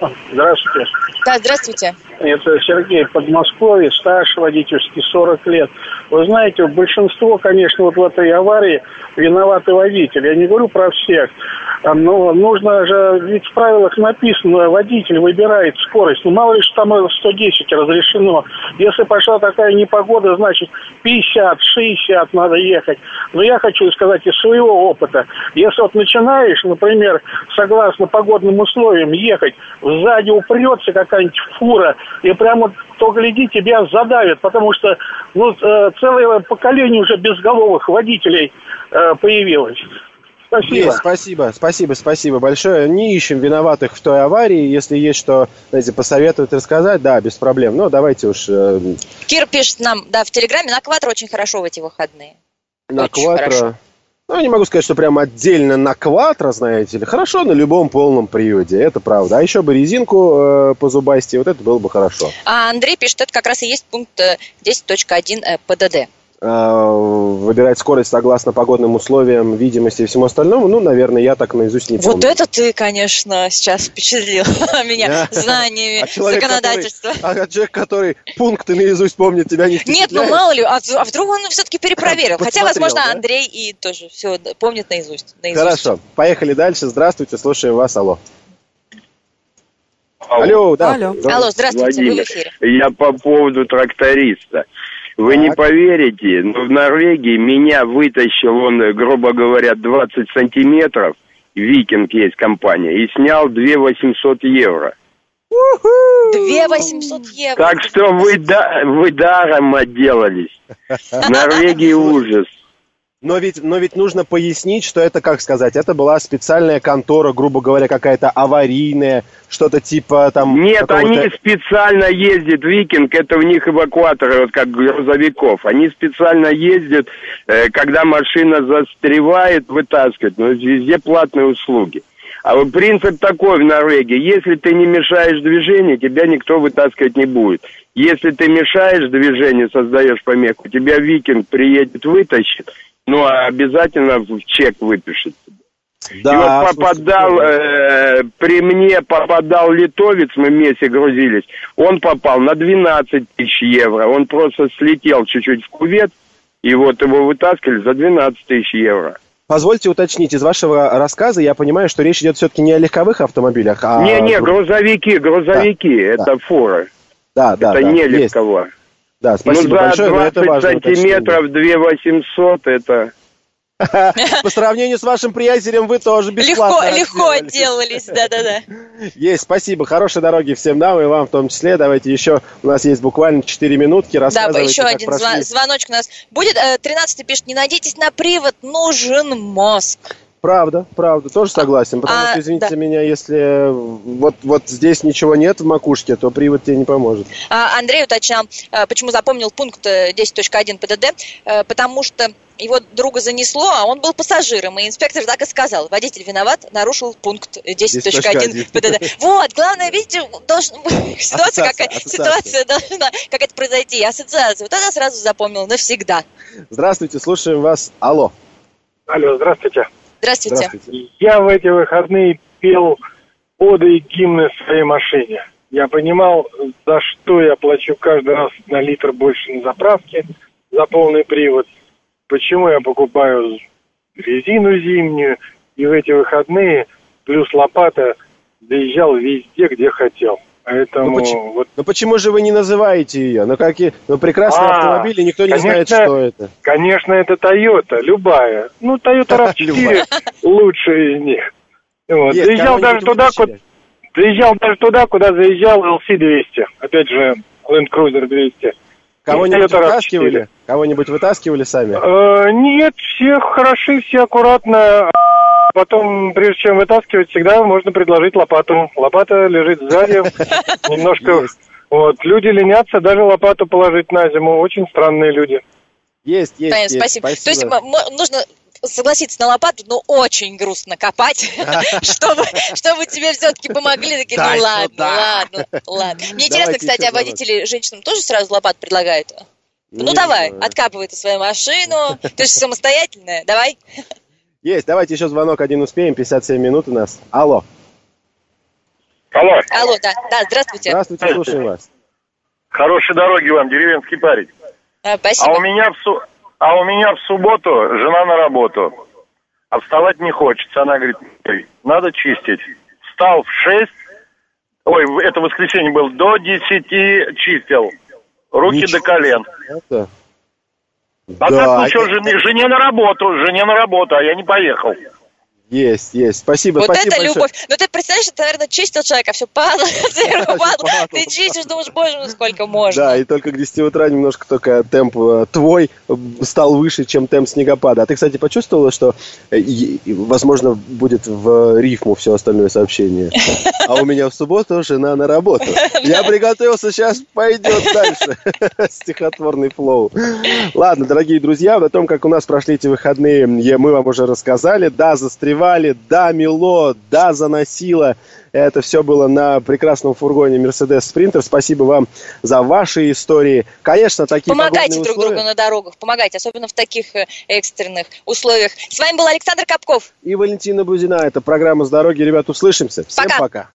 Здравствуйте. Да, здравствуйте. Это Сергей, Подмосковье, стаж водительский сорок лет. Вы знаете, большинство, конечно, вот в этой аварии виноваты водители. Я не говорю про всех. Но нужно же, ведь в правилах написано, водитель выбирает скорость. Ну, мало ли, что там сто десять разрешено. Если пошла такая непогода, значит, пятьдесят, шестьдесят надо ехать. Но я хочу сказать из своего опыта. Если вот начинаешь, например, согласно погодным условиям ехать, сзади упрется какая-нибудь фура, и прямо то гляди, тебя задавит, потому что ну, целое поколение уже безголовых водителей э, появилось. Спасибо. Есть, спасибо, спасибо, спасибо большое. Не ищем виноватых в той аварии. Если есть что, знаете, посоветовать, рассказать, да, без проблем. Но давайте уж... Э... Кир пишет нам, да, в Телеграме, на Кватро очень хорошо в эти выходные. На Кватро... Ну, не могу сказать, что прям отдельно на Кватро, знаете ли. Хорошо на любом полном приводе, это правда. А еще бы резинку э, позубасти, вот это было бы хорошо. А Андрей пишет, это как раз и есть пункт десять точка один ПДД. Выбирать скорость согласно погодным условиям, видимости и всему остальному, ну, наверное, я так наизусть не помню. Вот это ты, конечно, сейчас впечатлил меня знаниями законодательства. А человек, который пункты наизусть помнит, тебя не впечатляет? Нет, ну мало ли, а вдруг он все-таки перепроверил. Хотя, возможно, Андрей и тоже все помнит наизусть. Хорошо, поехали дальше. Здравствуйте, слушаем вас, алло. Алло, да. Алло, здравствуйте, вы в эфире. Я по поводу тракториста. Вы так. не поверите, но в Норвегии меня вытащил он, грубо говоря, двадцать сантиметров, Викинг есть компания, и снял две тысячи восемьсот евро. две тысячи восемьсот евро. Так что вы, да, вы даром отделались. В Норвегии ужас. Но ведь, но ведь нужно пояснить, что это, как сказать, это была специальная контора, грубо говоря, какая-то аварийная, что-то типа там... Нет, они специально ездят, Викинг, это у них эвакуаторы, вот как грузовиков. Они специально ездят, э, когда машина застревает, вытаскивают. Но везде платные услуги. А вот принцип такой в Норвегии, если ты не мешаешь движению, тебя никто вытаскивать не будет. Если ты мешаешь движению, создаешь помеху, тебя Викинг приедет, вытащит, ну, а обязательно в чек выпишет. Да, и вот попадал, э, при мне попадал литовец, мы вместе грузились, он попал на двенадцать тысяч евро, он просто слетел чуть-чуть в кювет, и вот его вытаскивали за двенадцать тысяч евро. Позвольте уточнить, из вашего рассказа я понимаю, что речь идет все-таки не о легковых автомобилях, а... Не-не, грузовики, грузовики, да, это да. фуры. Да, да, это да, не легково. Да, спасибо ну, за большое, но это важно. двадцать сантиметров, две тысячи восемьсот, это... По сравнению с вашим приятелем вы тоже бесплатно Легко, легко отделались, да-да-да. Есть, спасибо, хорошей дороги всем нам и вам в том числе. Давайте еще, у нас есть буквально четыре минутки, рассказывайте, да, еще один прошли. Звоночек у нас будет. тринадцатый пишет, не надейтесь на привод, нужен мозг. Правда, правда, тоже согласен, потому а, что, извините да. меня, если вот, вот здесь ничего нет в макушке, то привод тебе не поможет. А, Андрей уточнял, почему запомнил пункт десять точка один ПДД, потому что его друга занесло, а он был пассажиром, и инспектор так и сказал, водитель виноват, нарушил пункт десять точка один ПДД. Вот, главное, видите, должна ситуация какая-то, ситуация должна какая-то произойти, ассоциация. Вот это сразу запомнил навсегда. Здравствуйте, слушаем вас. Алло. Алло, здравствуйте. Здравствуйте. Здравствуйте. Я в эти выходные пел оды и гимны в своей машине. Я понимал, за что я плачу каждый раз на литр больше на заправке за полный привод. Почему я покупаю резину зимнюю, и в эти выходные плюс лопата доезжал везде, где хотел. Поэтому, ну, почему, вот... ну почему же вы не называете ее? Ну какие, ну прекрасные а, автомобили, никто не конечно, знает, что это. Конечно, это Toyota, любая. Ну, Toyota рав четыре лучшая из них. Вот. Заезжал даже туда, куда, заезжал даже туда, куда заезжал эл си двести. Опять же, Land Cruiser двести. Кого-нибудь вытаскивали? Кого-нибудь вытаскивали сами? Э, нет, все хороши, все аккуратно. Потом, прежде чем вытаскивать, всегда можно предложить лопату. Лопата лежит сзади, немножко... Вот, люди ленятся, даже лопату положить на зиму. Очень странные люди. Есть, есть, Понятно, есть. Спасибо. То есть нужно согласиться на лопату, но очень грустно копать, чтобы чтобы тебе все-таки помогли. Такие, ну ладно, ладно, ладно. Мне интересно, кстати, а водители женщинам тоже сразу лопату предлагают? Ну давай, откапывай ты свою машину, ты же самостоятельная, давай. Есть, давайте еще звонок один успеем, пятьдесят семь минут у нас. Алло. Алло. Алло, да, да, здравствуйте. Здравствуйте, слушаем вас. Хорошей дороги вам, деревенский парень. А, спасибо. А у меня в су... а у меня в субботу жена на работу. А вставать не хочется. Она говорит, надо чистить. Встал в шесть, ой, это воскресенье был, до десяти чистил. Руки Ничего. До колен. Это... А да, так, ну что, жене, жене на работу, жене на работу, а я не поехал. Есть, есть. Спасибо, вот спасибо это большое. любовь. Ну ты представляешь, ты, наверное, чистил человека, все падало, сверху падало. Ты чистишь, думаешь, боже мой, сколько можно. Да, и только к десяти утра немножко только темп твой стал выше, чем темп снегопада. А ты, кстати, почувствовала, что, возможно, будет в рифму все остальное сообщение? А у меня в субботу жена на работу. Я приготовился, сейчас пойдет дальше. Стихотворный флоу. Ладно, дорогие друзья, о том, как у нас прошли эти выходные, мы вам уже рассказали. Да, застревали. Да, мело, да, заносило. Это все было на прекрасном фургоне Mercedes Sprinter. Спасибо вам за ваши истории. Конечно, такие помогайте друг условия... другу на дорогах, помогайте, особенно в таких экстренных условиях. С вами был Александр Капков и Валентина Бузина. Это программа «С дороги». Ребят, услышимся. Всем пока. пока.